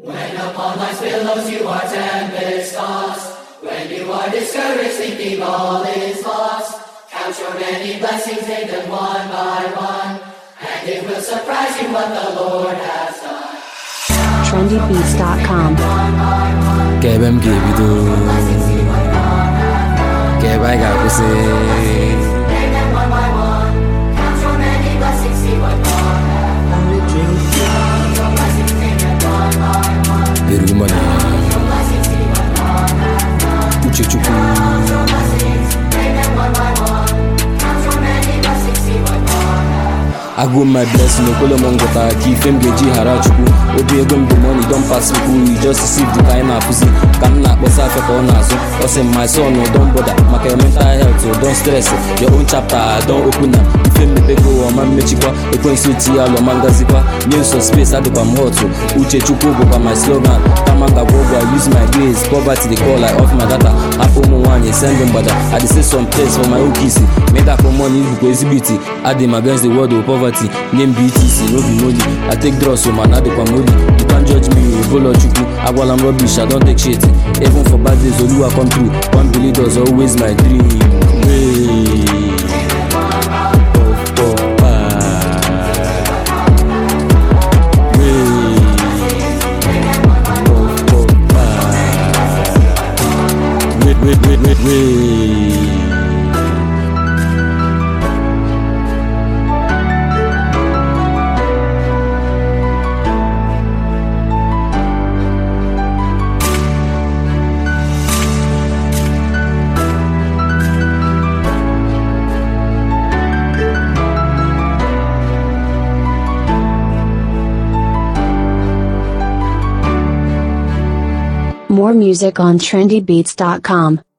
When upon life's billows you are tempest tossed, when you are discouraged thinking all is lost, count your many blessings, name them one by one, and it will surprise you what the Lord has done. trendybeats.com. Kebem kebido, kebay gakuse. Name them one by one, count your many blessings, see what God has done. Count your blessings, name them one by one. Birumani, Count your blessings, see what God has done. uchechuku. Count your blessings, name them one by one. Count your many blessings, see what God has done. I go my blessing, no kolo mongota, ki fem geji harachuku. Obi egom the money don't pass me cool, you just receive the kind of pussy. Can not boss out for nazo. Say my son, no don't bother. My mental health, so don't stress. Your own chapter, don't open up. You feel me bego or man mechikwa. E kwen suti alo mangazikwa. New so space, I do pa moto. Uche chuku go pa my slogan. Kamanga gogo, I use my grace. Poverty they call, I off my data. Apo mo wanye, send them bada. I dey say some place for my own kissy. Make that for money, you go exhibit it. I dem against the world of poverty. Name BTC, no be money. I take drugs, so man, I do pa money. You can't judge me, you follow chuku. I while I'm rubbish, I don't take shit. Even for bad days, Oluwa come through. One billion does always my dream. Hey. More music on trendybeats.com.